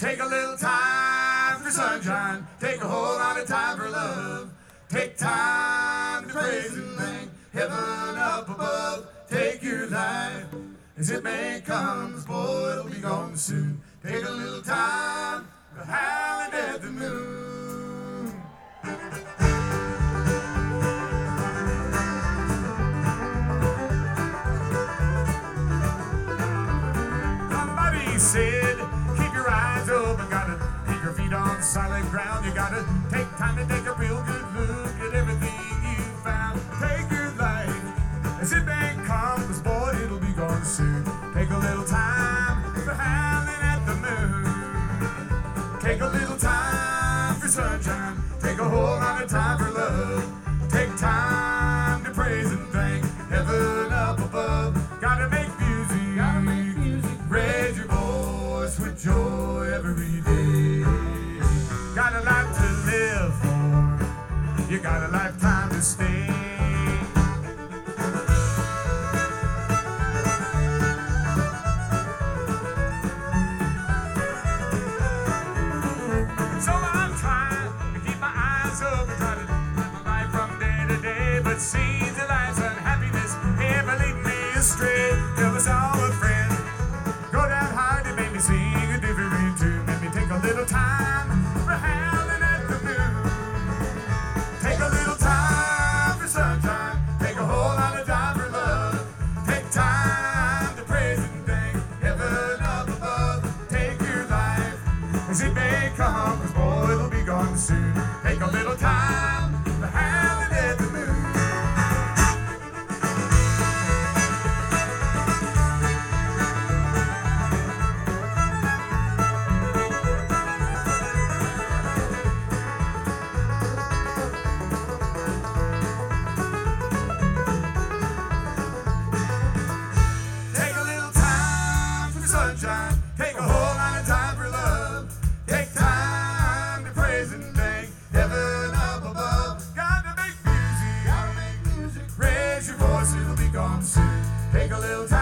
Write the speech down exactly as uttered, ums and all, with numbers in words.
Take a little time for sunshine. Take a whole lot of time for love. Take time to praise and thank heaven up above. Take your life as it may come, 'cause boy, it'll be gone soon. Take a little time for howling at the moon. Somebody said, keep your eyes open, gotta keep your feet on solid ground. You gotta take time to take a real good look at everything you found. Take your life as it may come, 'cause boy, it'll be gone soon. Take a little time for howling at the moon. Take a little time for sunshine. Take a whole lot of time for love. Take time to praise and thank heaven up above. Gotta make music, gotta make music. Raise your voice with joy every day. Got a life to live for. You got a lifetime to stay. So I'm trying to keep my eyes open, try to live my life from day to day. But seeds of life's unhappiness ever lead me astray. There was all a friend. Go down hard, it made me sing a different tune. Made me take a little time for howling at the moon. Take a little time for sunshine. Take a whole lot of time for love. Take time to praise and thank heaven up above. Take your life as it may come, 'cause boy, it'll be gone soon. Take a little time for howling at the moon. Take a little time for the sunshine. Take a whole lot of time for love. Take time to praise and thank heaven up above. Gotta make music, gotta make music. Raise your voice, it'll be gone soon. Take a little time.